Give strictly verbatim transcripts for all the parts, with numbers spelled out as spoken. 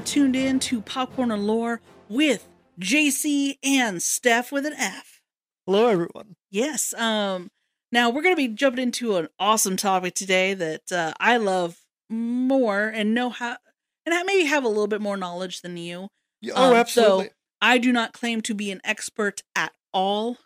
tuned in to Popcorn and Lore with J C and Steph with an F. Hello, everyone. Yes. Um. Now we're going to be jumping into an awesome topic today that uh, I love more and know how, and I maybe have a little bit more knowledge than you. Yeah, oh, Um, absolutely. So I do not claim to be an expert at all.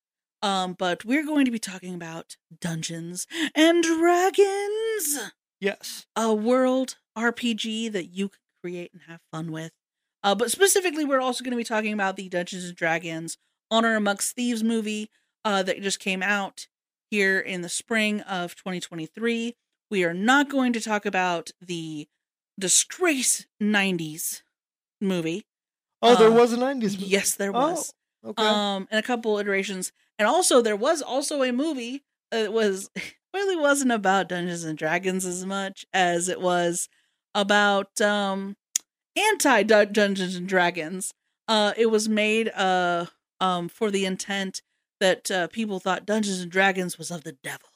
Um, but we're going to be talking about Dungeons and Dragons. Yes. A world R P G that you can create and have fun with. Uh, but specifically, we're also going to be talking about the Dungeons and Dragons Honor Amongst Thieves movie uh, that just came out here in the spring of twenty twenty-three. We are not going to talk about the Disgrace nineties movie. Oh, there Uh, was a nineties movie. Yes, there was. Oh, okay. Um, and a couple iterations. And also, there was also a movie that was really wasn't about Dungeons and Dragons as much as it was about um anti Dungeons and Dragons. Uh, it was made uh um for the intent that uh, people thought Dungeons and Dragons was of the devil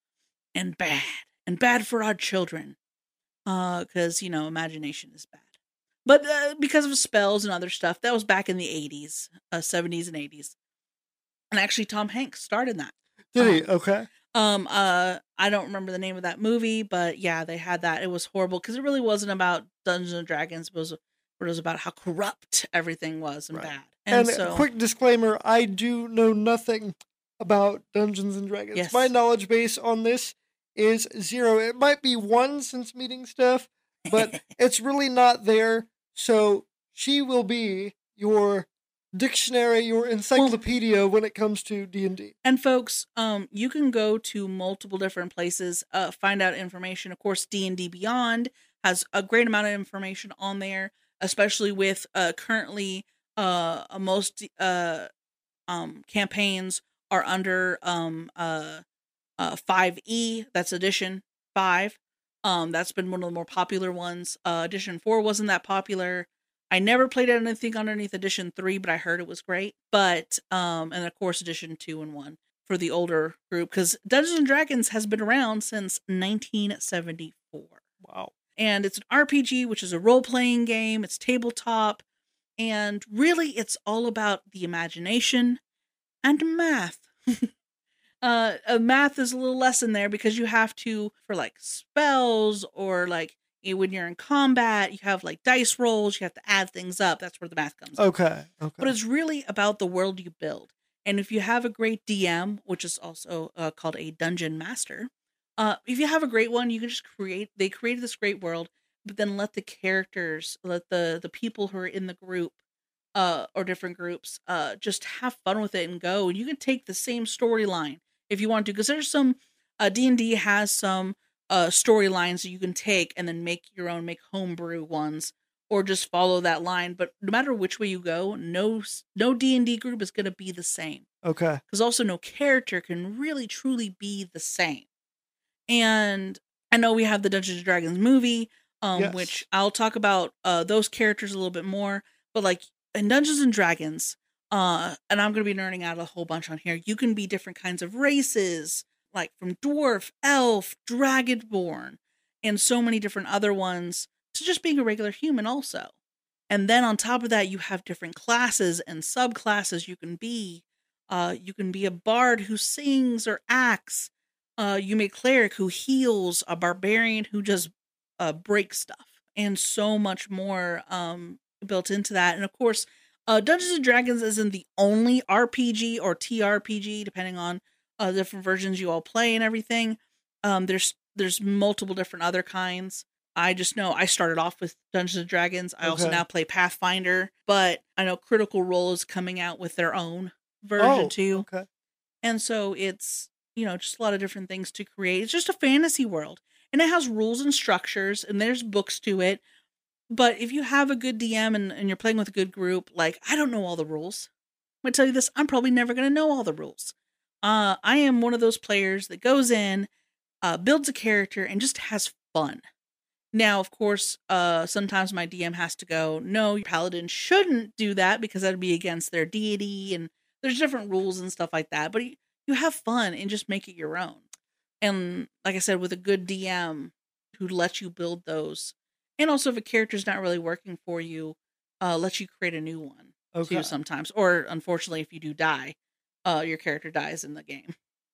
and bad and bad for our children. Uh, because you know imagination is bad. But uh, because of spells and other stuff, that was back in the eighties, uh, seventies and eighties. And actually, Tom Hanks starred in that. Did um, he? Okay. Um, uh, I don't remember the name of that movie, but yeah, they had that. It was horrible because it really wasn't about Dungeons and Dragons. It was, it was about how corrupt everything was and Right. bad. And, And so, a quick disclaimer, I do know nothing about Dungeons and Dragons. Yes. My knowledge base on this is zero. It might be one since meeting Steph, but it's really not there. So she will be your dictionary, your encyclopedia when it comes to D and D. And folks, um, you can go to multiple different places, uh, find out information. Of course, D and D Beyond has a great amount of information on there, especially with uh, currently uh, most uh, um, campaigns are under um, uh, uh, five E. That's edition five. Um, that's been one of the more popular ones. Uh, edition four wasn't that popular. I never played anything underneath edition three, but I heard it was great. But, um, and of course, edition two and one for the older group, because Dungeons and Dragons has been around since nineteen seventy-four. Wow. And it's an R P G, which is a role-playing game. It's tabletop. And really, it's all about the imagination and math. uh, uh, math is a little less in there because you have to, for like spells or like, when you're in combat, you have like dice rolls, you have to add things up. That's where the math comes in. Okay. Okay. But it's really about the world you build. And if you have a great D M, which is also uh, called a dungeon master, uh, if you have a great one, you can just create, they created this great world, but then let the characters, let the, the people who are in the group uh, or different groups uh, just have fun with it and go. And you can take the same storyline if you want to, because there's some, uh, D and D has some Uh, storylines that you can take and then make your own, make homebrew ones, or just follow that line. But no matter which way you go, no no D and D group is going to be the same. Okay. Because also no character can really truly be the same. And I know we have the Dungeons and Dragons movie, um, Yes. which I'll talk about uh, those characters a little bit more. But like in Dungeons and Dragons, uh, and I'm going to be nerding out a whole bunch on here, you can be different kinds of races, like from dwarf, elf, dragonborn, and so many different other ones, to just being a regular human also. And then on top of that, you have different classes and subclasses you can be. Uh, you can be a bard who sings or acts. Uh, you may cleric who heals, a barbarian who just uh, breaks stuff, and so much more um, built into that. And of course, uh, Dungeons and Dragons isn't the only R P G or T R P G, depending on Uh, different versions you all play and everything. Um, there's there's multiple different other kinds. I just know I started off with Dungeons and Dragons. I also Okay. now play Pathfinder, but I know Critical Role is coming out with their own version Oh, too. okay. And so it's, you know, just a lot of different things to create. It's just a fantasy world, and it has rules and structures, and there's books to it. But if you have a good D M and, and you're playing with a good group, like, I don't know all the rules. I'm going to tell you this, I'm probably never going to know all the rules. Uh, I am one of those players that goes in, uh, builds a character, and just has fun. Now, of course, uh, sometimes my D M has to go, no, your paladin shouldn't do that because that'd be against their deity, and there's different rules and stuff like that. But you, you have fun and just make it your own. And like I said, with a good D M who lets you build those And also, if a character's not really working for you, uh, lets you create a new one Okay. too sometimes. Or unfortunately, if you do die, uh, your character dies in the game.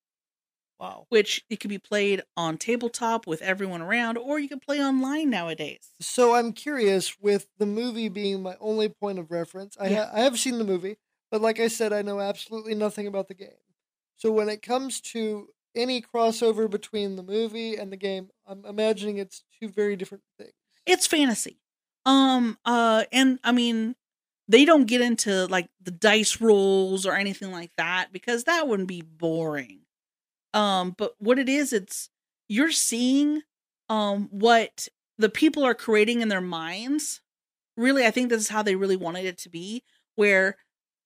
Wow. Which it can be played on tabletop with everyone around, or you can play online nowadays. So I'm curious, with the movie being my only point of reference, I, Yeah. ha- I have seen the movie, but like I said, I know absolutely nothing about the game. So when it comes to any crossover between the movie and the game, I'm imagining it's two very different things. It's fantasy. Um, uh, and I mean, they don't get into like the dice rolls or anything like that because that wouldn't be boring. Um, but what it is, it's you're seeing um what the people are creating in their minds. Really, I think this is how they really wanted it to be, where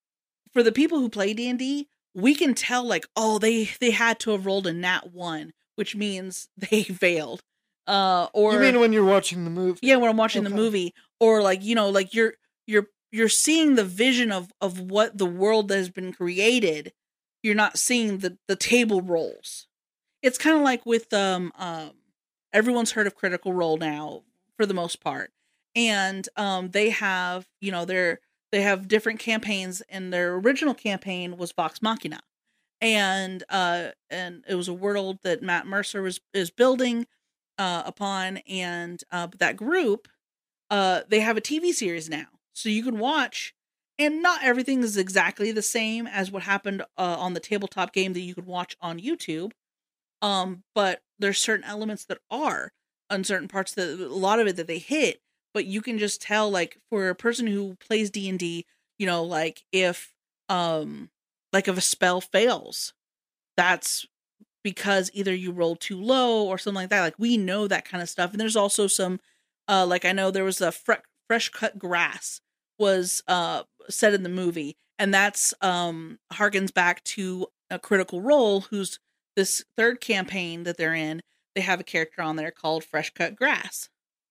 for the people who play D and D, we can tell like, oh, they they had to have rolled a nat one, which means they failed. Uh, or You mean when you're watching the movie? yeah, when I'm watching the Okay. movie, or like, you know, like you're you're you're seeing the vision of of what the world that has been created. You're not seeing the the table rolls. It's kind of like with um um everyone's heard of Critical Role now for the most part. And um they have, you know, they're they have different campaigns, and their original campaign was Vox Machina. And uh and it was a world that Matt Mercer was is building uh upon, and uh but that group, uh they have a T V series now. So you can watch, and not everything is exactly the same as what happened uh, on the tabletop game that you could watch on YouTube. Um, but there's certain elements that are on certain parts that a lot of it that they hit, but you can just tell, like, for a person who plays D and D, you know, like if um like if a spell fails, that's because either you rolled too low or something like that. Like, we know that kind of stuff. And there's also some uh like I know there was a fre- fresh cut grass was uh said in the movie, and that's um harkens back to a Critical Role, who's this third campaign that they're in. They have a character on there called Fresh Cut Grass.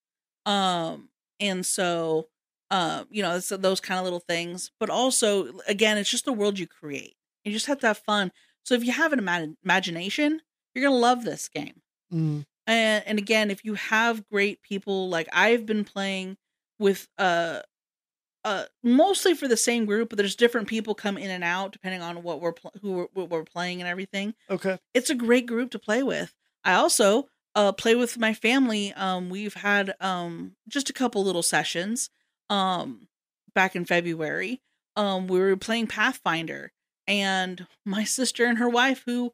Um and so uh you know, it's those kind of little things, but also again, it's just the world you create. You just have to have fun. So if you have an ima- imagination, you're going to love this game. Mm. And and again, if you have great people, like I've been playing with uh uh mostly for the same group, but there's different people come in and out depending on what we're pl- who we're, what we're playing and everything. Okay. It's a great group to play with. I also uh play with my family. Um we've had um just a couple little sessions um back in February. Um we were playing Pathfinder, and my sister and her wife, who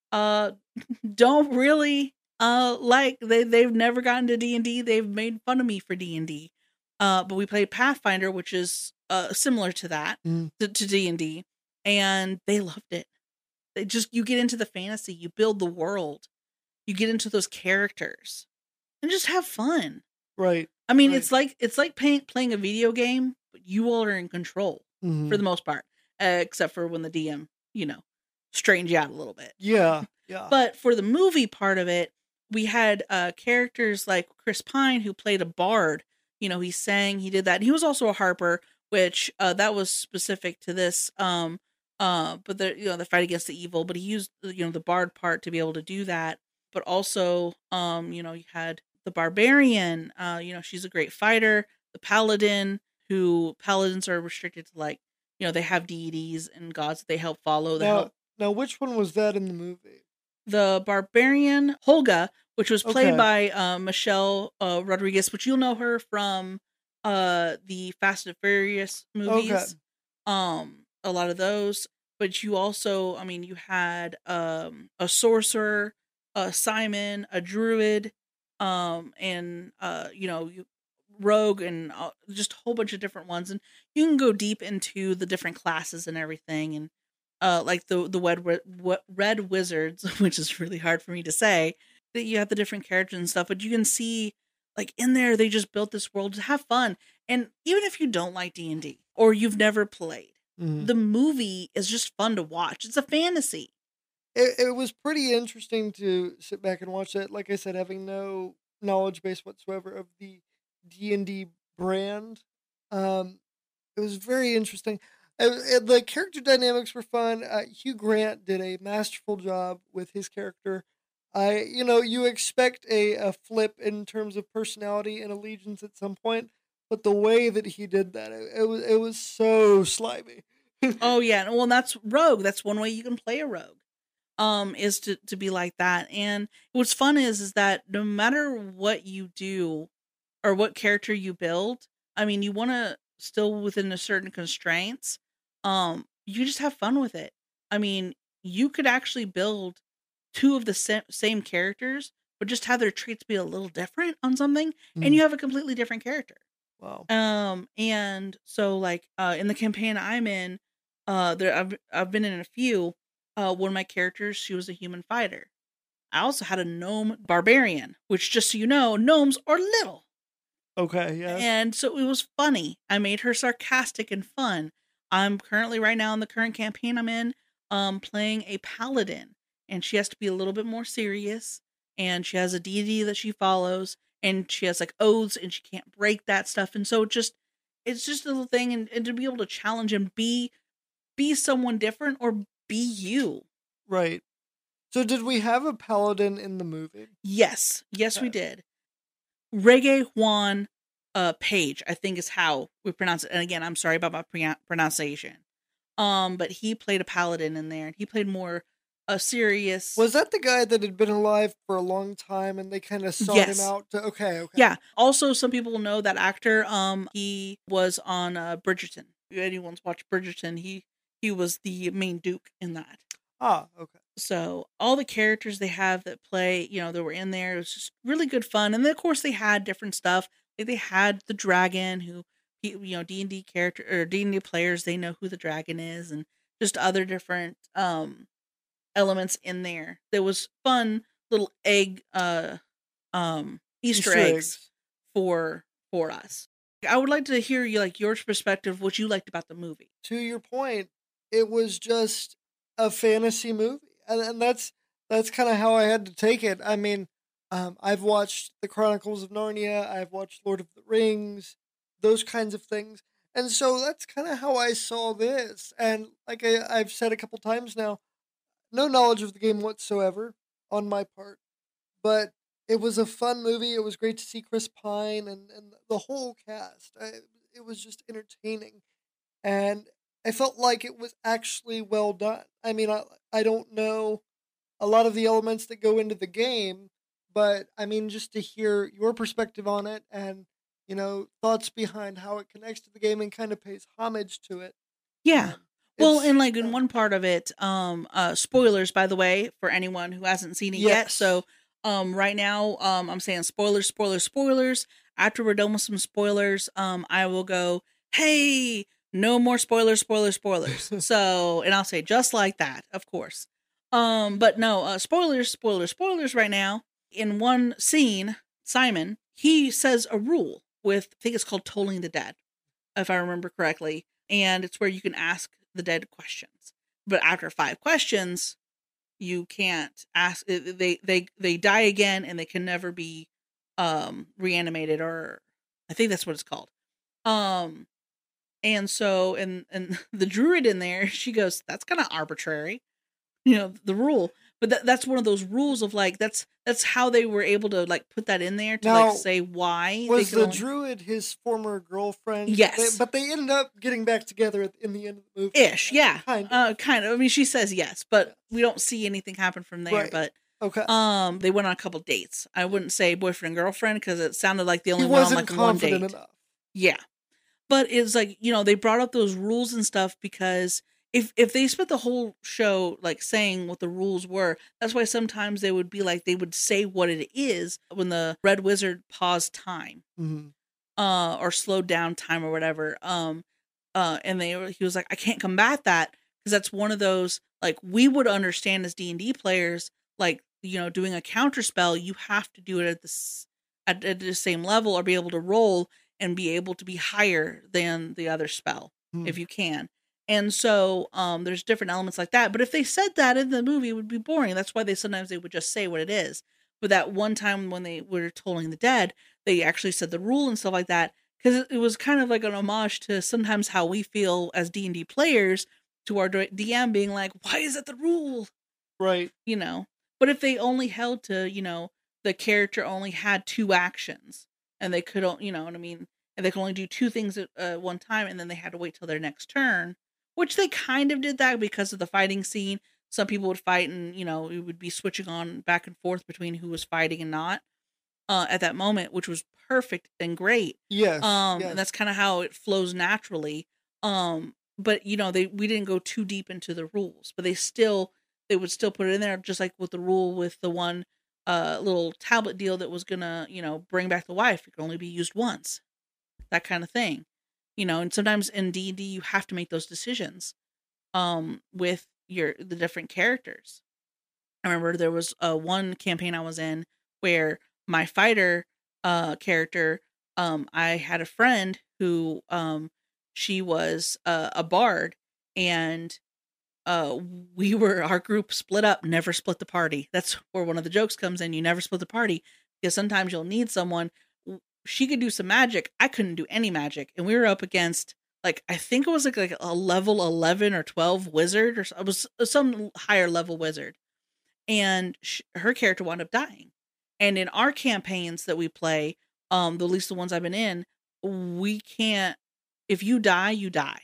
uh don't really uh like they they've never gotten to D and D. They've made fun of me for D and D. Uh but we played Pathfinder, which is uh similar to that, Mm. to, to D and D, and they loved it. They just You get into the fantasy, you build the world, you get into those characters, and just have fun. Right. I mean, Right. it's like it's like playing playing a video game, but you all are in control Mhm. for the most part, uh, except for when the D M, you know, strains you out a little bit. Yeah. Yeah. But for the movie part of it, we had uh, characters like Chris Pine, who played a bard. You know, he sang, he did that. And he was also a harper, which uh, that was specific to this. Um, uh, but the you know the fight against the evil. But he used you know the bard part to be able to do that. But also, um, you know, you had the barbarian. Uh, you know, she's a great fighter. The paladin, who paladins are restricted to, like, you know, they have deities and gods that they help follow. They now, help now, which one was that in the movie? the barbarian Holga, which was played Okay. by uh, Michelle uh, Rodriguez, which you'll know her from uh, the Fast and Furious movies. Okay. Um, a lot of those. But you also, I mean, you had um, a sorcerer, a Simon, a druid, um, and uh, you know, you, rogue, and uh, just a whole bunch of different ones. And you can go deep into the different classes and everything, and uh, like the the red red wizards, which is really hard for me to say. That you have the different characters and stuff, but you can see, like, in there they just built this world to have fun. And even if you don't like D and D or you've never played, Mhm. the movie is just fun to watch. It's a fantasy. It, it was pretty interesting to sit back and watch that. Like I said, having no knowledge base whatsoever of the D and D brand, um, it was very interesting. Uh, uh, the character dynamics were fun. Uh, Hugh Grant did a masterful job with his character. I, you know, you expect a, a flip in terms of personality and allegiance at some point, but the way that he did that, it, it was it was so slimy. Oh yeah, well that's rogue. That's one way you can play a rogue. Um, is to to be like that. And what's fun is is that no matter what you do or what character you build, I mean, you want to still within a certain constraints. Um, you just have fun with it. I mean, you could actually build two of the sa- same characters, but just have their traits be a little different on something, and Mm, you have a completely different character. wow. Um, and so like uh in the campaign I'm in, uh there I've I've been in a few. Uh one of my characters, she was a human fighter. I also had a gnome barbarian, which just so you know, gnomes are little. Okay, yes. And so it was funny. I made her sarcastic and fun. I'm currently right now in the current campaign I'm in, um, playing a paladin, and she has to be a little bit more serious. And she has a deity that she follows, and she has like oaths, and she can't break that stuff. And so it just, it's just a little thing, and, and to be able to challenge and be be someone different or be you. Right. So did we have a paladin in the movie? Yes, yes, we Okay. did. Reggae Juan uh Page, I think is how we pronounce it. And again, I'm sorry about my pre- pronunciation. Um, but he played a paladin in there, and he played more a serious. Was that the guy that had been alive for a long time and they kind of sought him Yes. out to okay, okay. Yeah. Also, some people will know that actor. Um, he was on uh Bridgerton. If anyone's watched Bridgerton, he he was the main duke in that. Ah, okay. So all the characters they have that play, you know, that were in there, it was just really good fun. And then of course they had different stuff. Like they had the dragon, who, he- you know, D and D character or D and D players, they know who the dragon is, and just other different um elements in there. There was fun little egg uh um Easter, Easter eggs, eggs. for for us. I would like to hear you like your perspective, what you liked about the movie. To your point, it was just a fantasy movie. And, and that's that's kind of how I had to take it. I mean, um, I've watched The Chronicles of Narnia, I've watched Lord of the Rings, those kinds of things. And so that's kind of how I saw this. And like I, I've said a couple times now, no knowledge of the game whatsoever on my part, but it was a fun movie. It was great to see Chris Pine and, and the whole cast. I, it was just entertaining, and I felt like it was actually well done. I mean, I I don't know a lot of the elements that go into the game, but I mean, just to hear your perspective on it and you know thoughts behind how it connects to the game and kind of pays homage to it. Yeah. Um, Well, it's and like in yeah. one part of it, um, uh, spoilers by the way for anyone who hasn't seen it yet. Yes. So, um, right now, um, I'm saying spoilers, spoilers, spoilers. After we're done with some spoilers, um, I will go, hey, no more spoilers, spoilers, spoilers. So, and I'll say just like that, of course. Um, but no, uh, spoilers, spoilers, spoilers. Right now, in one scene, Simon he says a rule with, I think it's called tolling the dead, if I remember correctly, and it's where you can ask the dead questions. But after five questions, you can't ask. They they they die again, and they can never be um reanimated, or I think that's what it's called. Um, and so and and the druid in there, she goes, "That's kind of arbitrary." You know, the rule. But that, that's one of those rules of like that's that's how they were able to like put that in there to Now, like say why they was could the only- druid his former girlfriend? Yes. They- but they ended up getting back together at, in the end of the movie. ish, yeah, Kind of. uh, kind of. I mean, she says yes, but Yes. we don't see anything happen from there. Right. But Okay. um, they went on a couple dates. I wouldn't say boyfriend girlfriend because it sounded like they He only went on wasn't like one date. confident enough. Yeah, but it's like, you know, they brought up those rules and stuff because if if they spent the whole show like saying what the rules were, that's why sometimes they would be like they would say what it is when the Red Wizard paused time, Mhm. uh, or slowed down time or whatever. Um, uh, and they were, he was like, I can't combat that because that's one of those like we would understand as D and D players, like, you know, doing a counter spell, you have to do it at this at, at the same level or be able to roll and be able to be higher than the other spell Hmm. if you can. And so um, there's different elements like that. But if they said that in the movie, it would be boring. That's why they sometimes they would just say what it is. But that one time when they were tolling the dead, they actually said the rule and stuff like that because it was kind of like an homage to sometimes how we feel as D and D players to our D M being like, why is that the rule? Right. You know. But if they only held to, you know, the character only had two actions and they could, you know what I mean? And they could only do two things at uh, one time and then they had to wait till their next turn, which they kind of did that because of the fighting scene. Some people would fight and, you know, it would be switching on back and forth between who was fighting and not uh, at that moment, which was perfect and great. Yes. Um, yes. and that's kind of how it flows naturally. Um, but you know, they we didn't go too deep into the rules, but they still they would still put it in there, just like with the rule with the one uh little tablet deal that was gonna, you know, bring back the wife. It could only be used once, that kind of thing, you know. And sometimes in D and D you have to make those decisions um with your the different characters. I remember there was uh one campaign I was in where my fighter uh character, um I had a friend who um she was uh, a bard, and uh we were our group split up, never split the party. That's where one of the jokes comes in. You never split the party because sometimes you'll need someone. She could do some magic, I couldn't do any magic, and we were up against, like, I think it was like, like a level eleven or twelve wizard, or it was some higher level wizard, and she, her character wound up dying. And in our campaigns that we play, um at least the ones I've been in, we can't, if you die, you die.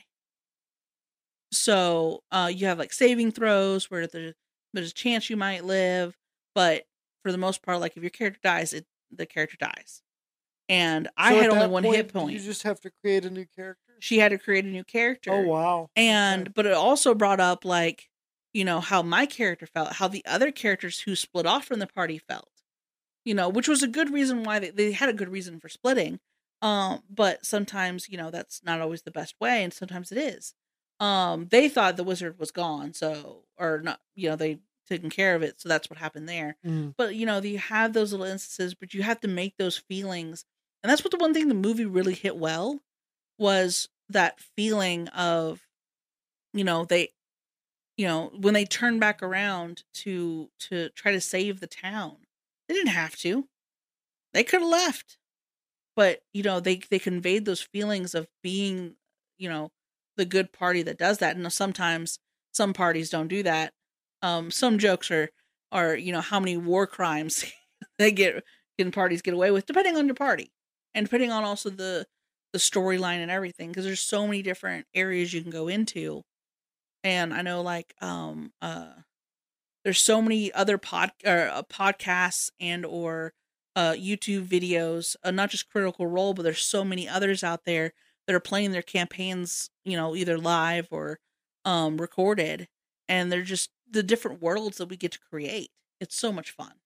So uh, you have like saving throws where there's, there's a chance you might live, but for the most part, like if your character dies, it the character dies. And I So had at only that one point, hit did point. You just have to create a new character. She had to create a new character. Oh wow! And Okay. but it also brought up, like, you know, how my character felt, how the other characters who split off from the party felt. You know, which was a good reason why they, they had a good reason for splitting. Um, but sometimes, you know, that's not always the best way, and sometimes it is. Um, they thought the wizard was gone, so, or not, you know, they taken care of it, so that's what happened there. Mm. But you know, you have those little instances, but you have to make those feelings, and that's what the one thing the movie really hit well was that feeling of, you know, they, you know, when they turn back around to to try to save the town, they didn't have to. They could have left. But, you know, they they conveyed those feelings of being, you know, the good party that does that. And sometimes some parties don't do that. Um, some jokes are, are, you know, how many war crimes they get, can parties get away with, depending on your party. And depending on also the, the storyline and everything. Because there's so many different areas you can go into. And I know, like, um, uh, there's so many other pod, or, uh, podcasts and or uh, YouTube videos, uh, not just Critical Role, but there's so many others out there that are playing their campaigns, you know, either live or um, recorded. And they're just the different worlds that we get to create. It's so much fun.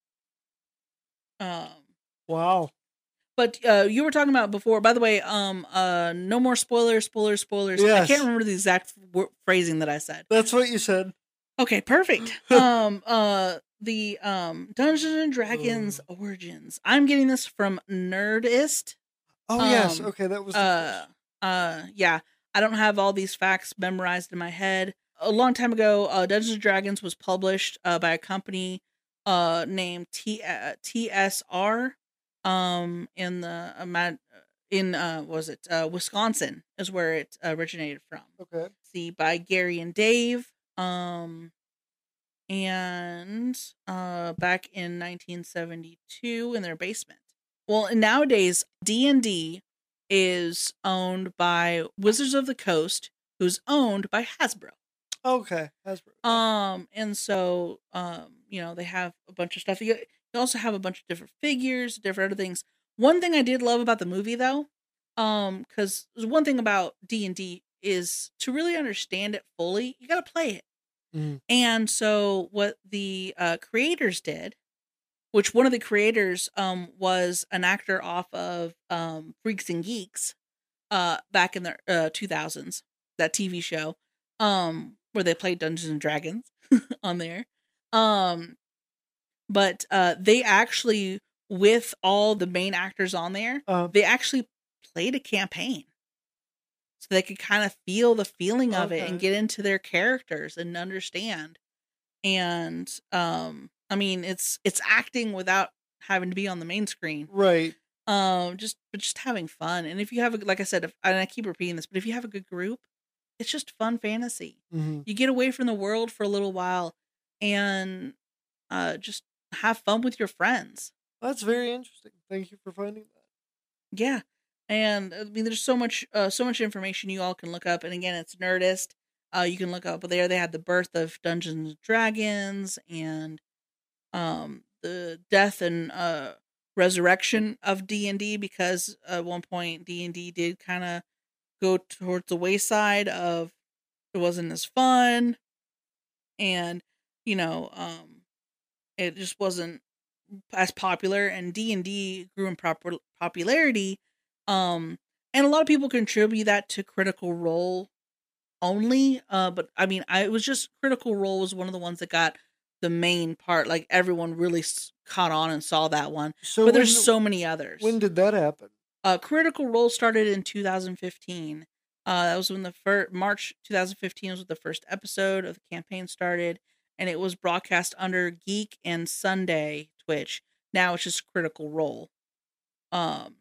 Um, Wow. But uh, you were talking about before, by the way, um, uh, no more spoilers, spoilers, spoilers. Yes. I can't remember the exact w- phrasing that I said. That's what you said. Okay, perfect. um, uh, the um Dungeons and Dragons Ooh. Origins. I'm getting this from Nerdist. Oh yes. Um, Okay, that was. The Uh, first. uh, yeah. I don't have all these facts memorized in my head. A long time ago, uh, Dungeons and Dragons was published uh, by a company uh named T uh, T S R. Um, in the uh, Mad- in uh, what was it uh Wisconsin is where it originated from. Okay. See, by Gary and Dave. Um, and uh, back in nineteen seventy-two in their basement. Well, and nowadays D and D is owned by Wizards of the Coast, who's owned by Hasbro. Okay. Hasbro. Um, and so um, you know, they have a bunch of stuff. You, you also have a bunch of different figures, different other things. One thing I did love about the movie, though, um, because one thing about D and D is to really understand it fully, you got to play it. Mm. And so what the uh, creators did, which one of the creators um, was an actor off of um, Freaks and Geeks uh, back in the uh, two thousands, that T V show um, where they played Dungeons and Dragons on there. Um, but uh, they actually, with all the main actors on there, Uh, they actually played a campaign. So they could kind of feel the feeling of it and Okay. get into their characters and understand. And um, I mean, it's it's acting without having to be on the main screen. right. Um, just but just having fun. And if you have, a, like I said, if, and I keep repeating this, but if you have a good group, it's just fun fantasy. hmm You get away from the world for a little while, and uh, just have fun with your friends. That's very interesting. Thank you for finding that. Yeah. And I mean, there's so much, uh, so much information you all can look up. And again, it's Nerdist. Uh, you can look up there. They had the birth of Dungeons and Dragons and um, the death and uh, resurrection of D and D, because at one point D and D did kind of go towards the wayside of it wasn't as fun, and you know, um, it just wasn't as popular, and D and D grew in proper popularity. Um, and a lot of people contribute that to Critical Role only. Uh, but I mean, I it was just Critical Role was one of the ones that got the main part. Like everyone really s- caught on and saw that one. So but there's when- so many others. When did that happen? Uh, Critical Role started in two thousand fifteen. Uh, that was when the first March twenty fifteen was when the first episode of the campaign started, and it was broadcast under Geek and Sunday Twitch. Now it's just Critical Role. Um,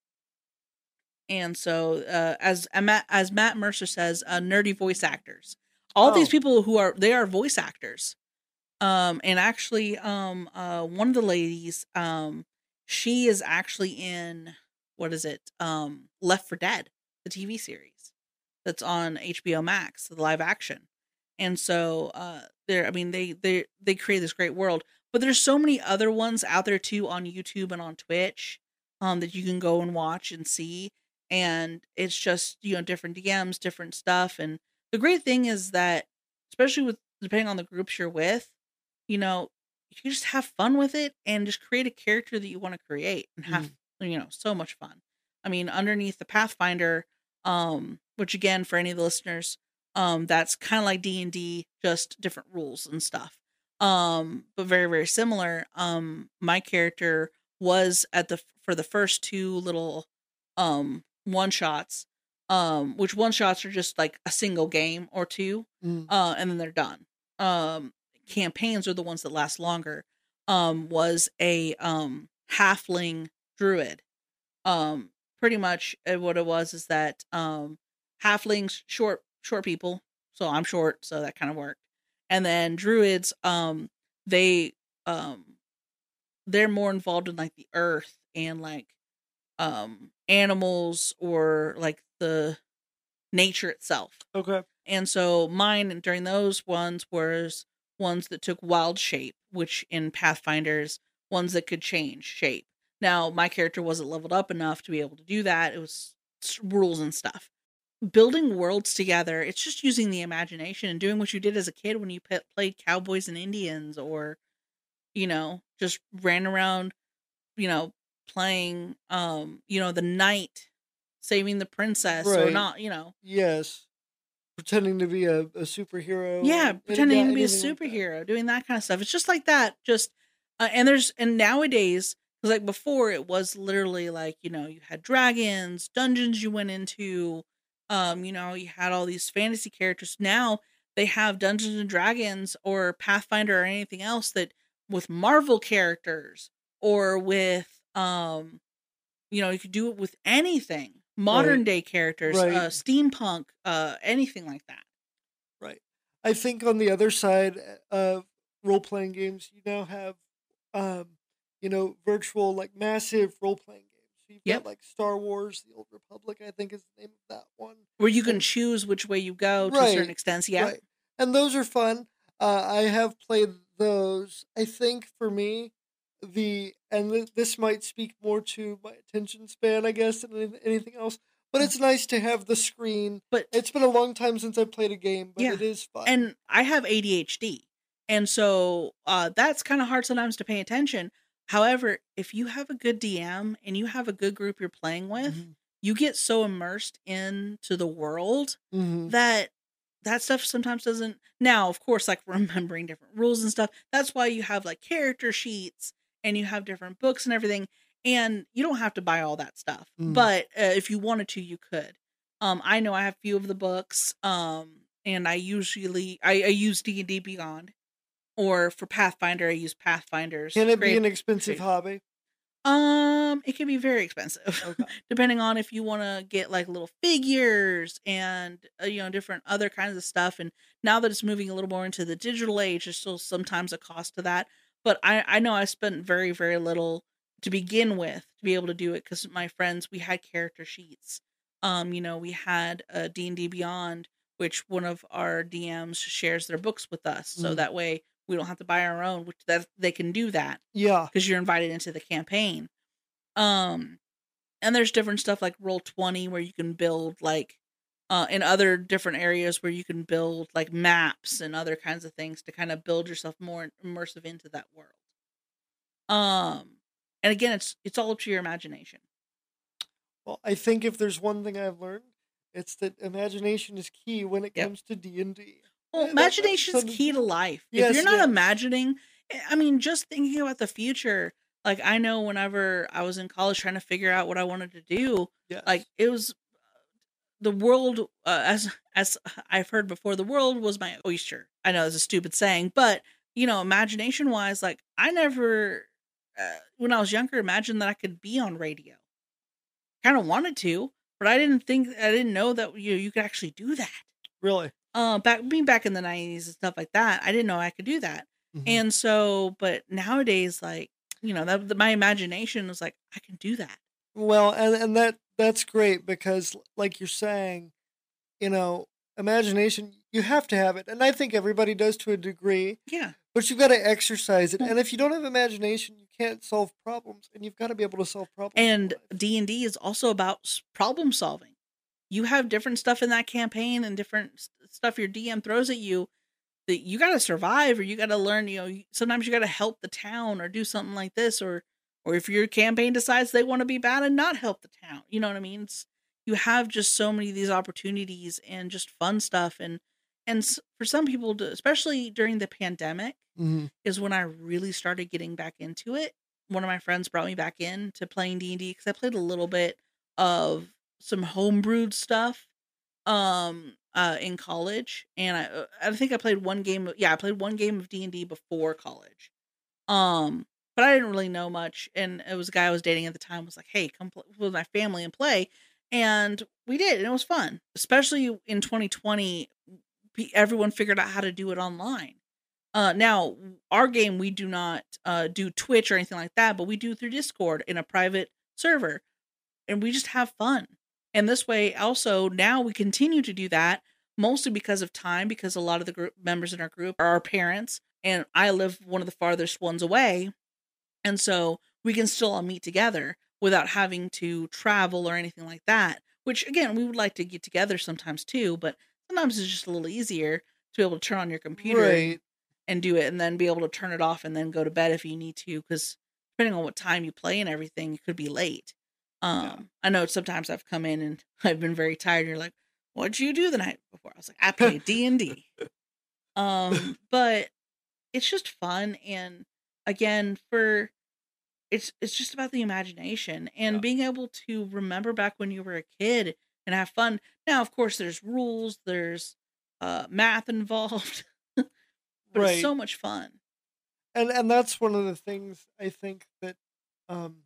and so uh, as Matt, as Matt Mercer says, uh, nerdy voice actors. All Oh. these people who are they are voice actors. Um, and actually, um, uh, one of the ladies, um, she is actually in what is it? Um, Left four Dead, the T V series that's on H B O Max, the live action. And so, uh, there, I mean, they they they create this great world, but there's so many other ones out there too on YouTube and on Twitch, um, that you can go and watch and see. And it's just, you know, different D Ms, different stuff. And the great thing is that, especially with depending on the groups you're with, you know, you just have fun with it and just create a character that you want to create and have, you know, so much fun. I mean, underneath the Pathfinder, um, which again, for any of the listeners, um, that's kind of like D and D, just different rules and stuff. Um, but very, very similar. Um, my character was at the, for the first two little, um, one shots, um, which one shots are just like a single game or two, Mm. uh, and then they're done. Um, campaigns are the ones that last longer. Um, was a, um, halfling druid. Um, pretty much uh, what it was is that, um, halflings, short, short people. So I'm short, so that kind of worked. And then druids, um, they, um, they're more involved in like the earth and like, um, animals or like the nature itself. Okay. And so mine during those ones was ones that took wild shape, which in Pathfinders, ones that could change shape. Now, my character wasn't leveled up enough to be able to do that. It was s- rules and stuff. Building worlds together, it's just using the imagination and doing what you did as a kid when you pe- played Cowboys and Indians, or, you know, just ran around, you know, playing, um, you know, the knight saving the princess, or Right. not, you know. Yes. Pretending to be a, a superhero. Yeah, any- pretending to be a anything like that. superhero, doing that kind of stuff. It's just like that. Just uh, and there's and nowadays, because like before, it was literally like, you know, you had dragons, dungeons you went into, um, you know, you had all these fantasy characters. Now they have Dungeons and Dragons or Pathfinder or anything else that with Marvel characters or with um, you know, you could do it with anything. Modern Right. day characters, Right. uh, steampunk, uh, anything like that. Right. I think on the other side of role playing games, you now have, um, you know, virtual, like massive role playing games. So you've Yep. got like Star Wars, The Old Republic, I think is the name of that one. Where you can And- choose which way you go to a certain Right, extent. Yeah. Right. And those are fun. Uh, I have played those. I think for me, the, and th- this might speak more to my attention span, I guess, than any- anything else. But it's nice to have the screen. But It's been a long time since I played a game, but Yeah. it is fun. and I have A D H D. And so uh, that's kind of hard sometimes to pay attention. However, if you have a good D M and you have a good group you're playing with, Mhm. you get so immersed into the world Mhm. that that stuff sometimes doesn't. Now, of course, like remembering different rules and stuff. That's why you have like character sheets and you have different books and everything. And you don't have to buy all that stuff. Mm. But uh, if you wanted to, you could. Um, I know I have a few of the books. Um, and I usually I, I use D and D Beyond, or for Pathfinder I use Pathfinder's. Can it be Great- an expensive great- hobby? Um, it can be very expensive, Okay. depending on if you want to get like little figures and uh, you know, different other kinds of stuff. And now that it's moving a little more into the digital age, there's still sometimes a cost to that. but I I know I spent very, very little to begin with to be able to do it because my friends, we had character sheets. Um, you know, we had a D and D Beyond, which one of our D Ms shares their books with us, so Mm. that way we don't have to buy our own, which that they can do that Yeah. because you're invited into the campaign. Um, and there's different stuff like Roll twenty where you can build like uh in other different areas where you can build like maps and other kinds of things to kind of build yourself more immersive into that world. Um, and again, it's it's all up to your imagination. Well, I think if there's one thing I've learned, it's that imagination is key when it Yep. comes to D and D. Well, imagination is key to life. If Yes, you're it not is. imagining, eh, I mean, just thinking about the future. Like I know whenever I was in college trying to figure out what I wanted to do, Yes. like it was the world, uh, as as I've heard before, the world was my oyster. I know it's a stupid saying, but you know, imagination wise, like I never, uh, when I was younger, imagined that I could be on radio. Kind of wanted to, but I didn't think, I didn't know that you you could actually do that. Really? Uh, back being back in the nineties and stuff like that, I didn't know I could do that. Mhm. And so, but nowadays, like you know, that my imagination was like, I can do that. Well, and and that that's great because, like you're saying, you know, imagination, you have to have it, and I think everybody does to a degree. Yeah. But you've got to exercise it, Well- and if you don't have imagination, you can't solve problems, and you've got to be able to solve problems. in And life. D and D is also about s- problem solving. You have different stuff in that campaign and different s- stuff your D M throws at you that you got to survive, or you got to learn. You know, you- sometimes you got to help the town or do something like this, or or if your campaign decides they want to be bad and not help the town. You know what I mean? It's, you have just so many of these opportunities and just fun stuff, and and s- for some people, to, especially during the pandemic, Mhm. is when I really started getting back into it. One of my friends brought me back in to playing D and D because I played a little bit of some homebrewed stuff um uh in college, and I uh, I think I played one game of, yeah, I played one game of D and D before college. Um but I didn't really know much, and it was a guy I was dating at the time was like, "Hey, come play with my family and play." And we did, and it was fun. Especially in twenty twenty, pe- everyone figured out how to do it online. Uh, now our game, we do not uh do Twitch or anything like that, but we do through Discord in a private server, and we just have fun. And this way, also now we continue to do that mostly because of time, because a lot of the group members in our group are our parents, and I live one of the farthest ones away, and so we can still all meet together without having to travel or anything like that. Which again, we would like to get together sometimes too, but sometimes it's just a little easier to be able to turn on your computer and Right. and do it, and then be able to turn it off and then go to bed if you need to, because depending on what time you play and everything, it could be late. Um, I know sometimes I've come in and I've been very tired. And you're like, "What'd you do the night before?" I was like, "I played D and D." Um, but it's just fun, and again, for it's it's just about the imagination and Yeah. being able to remember back when you were a kid and have fun. Now, of course, there's rules, there's uh math involved, but it's Right. so much fun. And and that's one of the things I think that um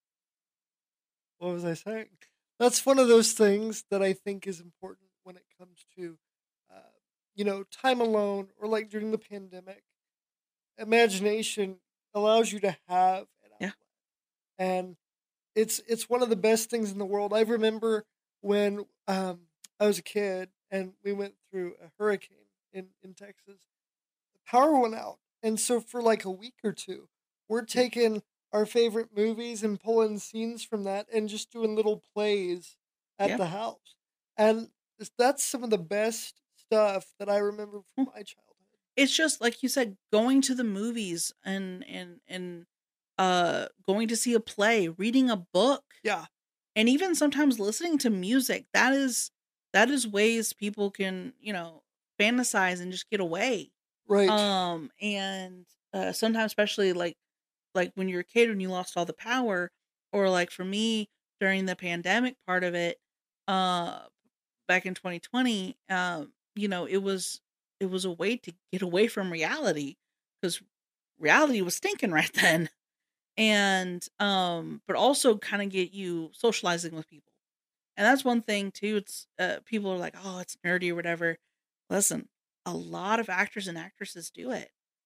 what was I saying? That's one of those things that I think is important when it comes to uh you know, time alone or like during the pandemic. Imagination allows you to have an Yeah. outlet. And it's it's one of the best things in the world. I remember when um I was a kid and we went through a hurricane in in Texas. The power went out. And so for like a week or two, we're taking our favorite movies and pulling scenes from that and just doing little plays at Yeah. the house. And it's- that's some of the best stuff that I remember from Mm. my childhood. It's just like you said, going to the movies and and and uh going to see a play, reading a book, Yeah. and even sometimes listening to music. That is that is ways people can, you know, fantasize and just get away. Right. Um and uh sometimes, especially like like when you're a kid, when you lost all the power, or like for me during the pandemic part of it, uh back in twenty twenty, um, you know, it was it was a way to get away from reality, because reality was stinking right then. And um, but also kind of get you socializing with people. And that's one thing too. It's uh people are like, "Oh, it's nerdy or whatever." Listen, a lot of actors and actresses do it.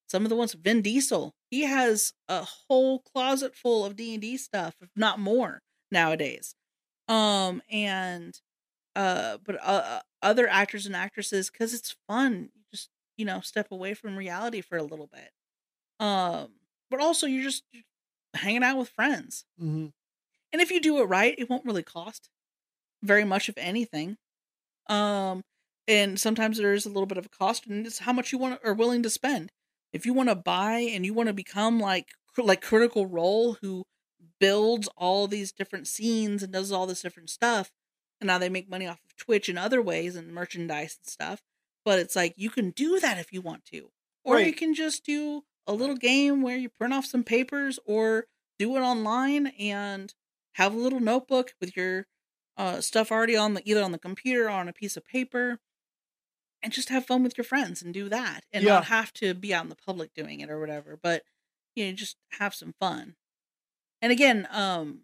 some of the ones, Vin Diesel, he has a whole closet full of D and D stuff, if not more nowadays. Um, and, uh, but, uh, other actors and actresses, cause it's fun. You just, you know, step away from reality for a little bit. Um, but also you're just hanging out with friends. Mm-hmm. And if you do it right, it won't really cost very much of anything. Um, and sometimes there is a little bit of a cost, and it's how much you want are willing to spend. If you want to buy and you want to become like like Critical Role, who builds all these different scenes and does all this different stuff, and now they make money off of Twitch in other ways and merchandise and stuff. But it's like you can do that if you want to, or Right. you can just do a little game where you print off some papers, or do it online and have a little notebook with your uh, stuff already on the either on the computer or on a piece of paper, and just have fun with your friends and do that, and Yeah. not have to be out in the public doing it or whatever. But you know, just have some fun. And again, um,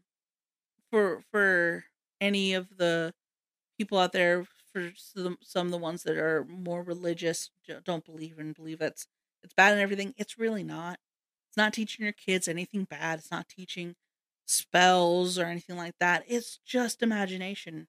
for for any of the people out there, for some, some of the ones that are more religious, j- don't believe and believe it's it's bad and everything. It's really not. It's not teaching your kids anything bad. It's not teaching spells or anything like that. It's just imagination,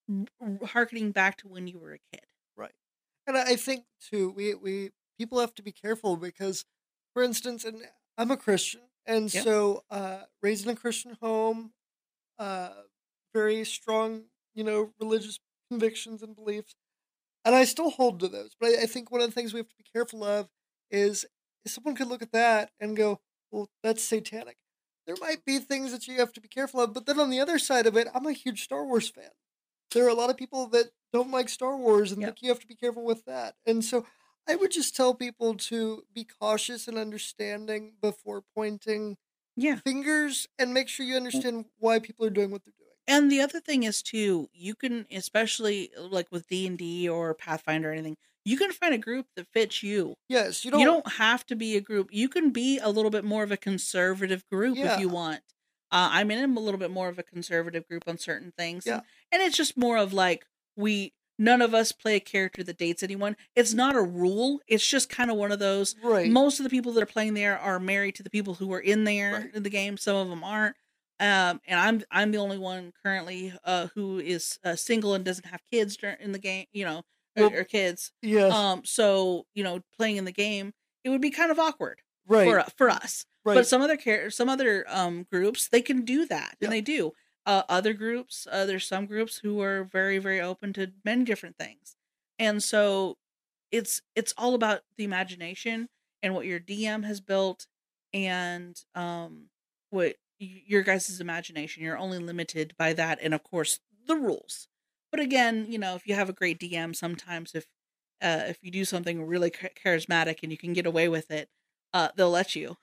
r- harkening back to when you were a kid. Right. And I I think too, we we people have to be careful because, for instance, and I'm a Christian, and Yep. so uh, raised in a Christian home, uh, very strong, you know, religious convictions and beliefs, and I still hold to those. But I, I think one of the things we have to be careful of is, is someone could look at that and go, "Well, that's satanic." There might be things that you have to be careful of, but then on the other side of it, I'm a huge Star Wars fan. There are a lot of people that don't like Star Wars and Yep. think you have to be careful with that. And so I would just tell people to be cautious and understanding before pointing Yeah. fingers, and make sure you understand why people are doing what they're doing. And the other thing is too, you can, especially like with D and D or Pathfinder or anything, you can find a group that fits you. Yes, you don't. You don't have to be a group. You can be a little bit more of a conservative group if you Yeah. want. Uh, I'm in a little bit more of a conservative group on certain things. Yeah. And, and it's just more of like, we, none of us play a character that dates anyone. It's not a rule. It's just kind of one of those. Right. Most of the people that are playing there are married to the people who are in there Right. in the game. Some of them aren't. Um, and I'm I'm the only one currently uh, who is uh, single and doesn't have kids dur- in the game, you know, or, Well, or kids. Yes. Um, so you know, playing in the game, it would be kind of awkward right. for for us. Right. But some other care, some other um groups, they can do that, Yeah. and they do. Uh, other groups, uh, there's some groups who are very very open to many different things, and so it's it's all about the imagination and what your D M has built, and um what y- your guys' imagination. You're only limited by that, and of course the rules. But again, you know, if you have a great D M, sometimes if uh, if you do something really cha- charismatic and you can get away with it, uh, they'll let you.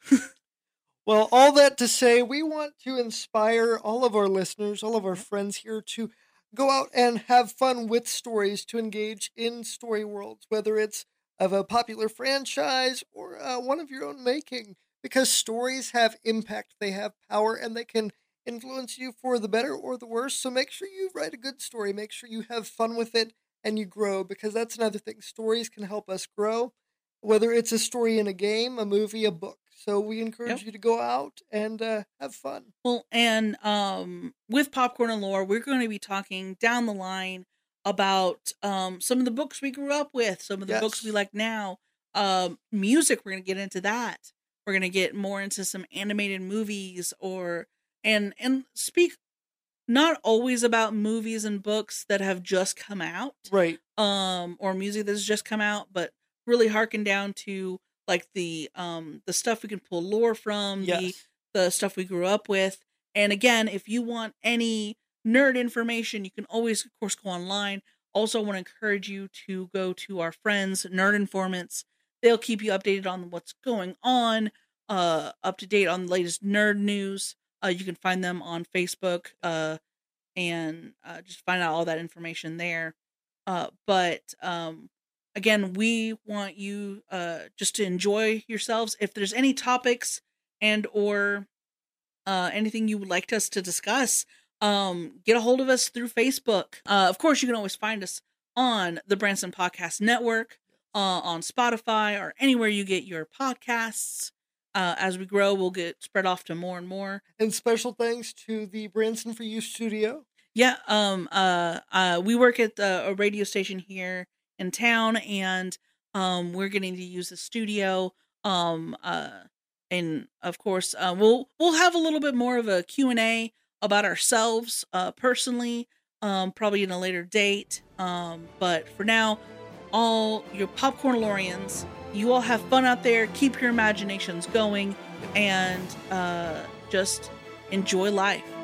Well, all that to say, we want to inspire all of our listeners, all of our friends here to go out and have fun with stories, to engage in story worlds, whether it's of a popular franchise or uh, one of your own making, because stories have impact, they have power, and they can influence you for the better or the worse. So make sure you write a good story, make sure you have fun with it, and you grow, because that's another thing. Stories can help us grow, whether it's a story in a game, a movie, a book. So we encourage Yep. you to go out and uh, have fun. Well, and um, with Popcorn and Lore, we're going to be talking down the line about um, some of the books we grew up with, some of the books we Yes. like now. Um, music, we're going to get into that. We're going to get more into some animated movies, or and and speak not always about movies and books that have just come out, Right. um, or music that's just come out, but really harken down to like the um the stuff we can pull lore from, the Yes. the stuff we grew up with. And again, if you want any nerd information, you can always, of course, go online. Also, want to encourage you to go to our friends, Nerd Informants. They'll keep you updated on what's going on, uh, up to date on the latest nerd news. Uh, you can find them on Facebook, uh, and uh, just find out all that information there. Uh, but um, again, we want you uh, just to enjoy yourselves. If there's any topics and or uh, anything you would like us to discuss, um, get a hold of us through Facebook. Uh, of course, you can always find us on the Branson Podcast Network. uh, on Spotify or anywhere you get your podcasts. Uh, as we grow, we'll get spread off to more and more. And special thanks to the Branson for You studio. Yeah, um, uh, uh, we work at the, a radio station here in town, and um, we're getting to use the studio. Um, uh, and of course, uh, we'll we'll have a little bit more of a Q and A about ourselves, uh, personally, um, probably in a later date. Um, but for now, all your Popcornlorians, you all have fun out there. Keep your imaginations going, and uh, just enjoy life.